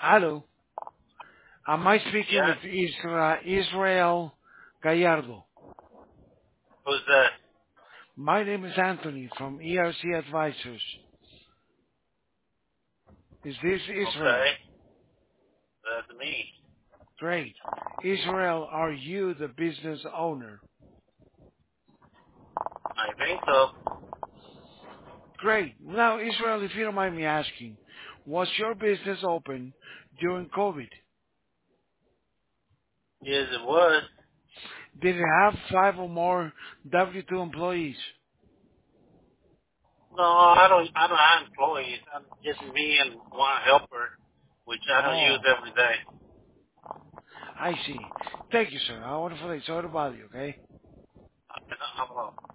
Hello. Am I speaking Yes. with Israel Gallardo? Who's that? My name is Anthony from ERC Advisors. Is this Okay. Israel? That's me. Great. Israel, are you the business owner? I think so. Great. Now, Israel, if you don't mind me asking, was your business open during COVID? Yes, it was. Did it have 5 or more W-2 employees? No, I don't have employees. I'm just me and one helper, which I don't use Oh, every day. I see. Thank you, sir. Have a wonderful day. Sorry to bother you, okay? I'm alone.